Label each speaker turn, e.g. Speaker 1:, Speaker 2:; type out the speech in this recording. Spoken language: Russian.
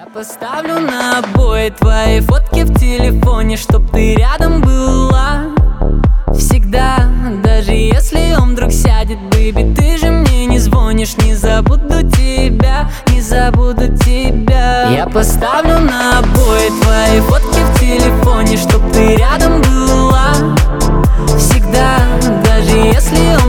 Speaker 1: Я поставлю на обои твои фотки в телефоне, чтоб ты рядом была всегда. Даже если он вдруг сядет, бэйби, ты же мне не звонишь. Не забуду тебя, не забуду тебя. Я поставлю на обои твои фотки в телефоне, чтоб ты рядом была всегда. Даже если он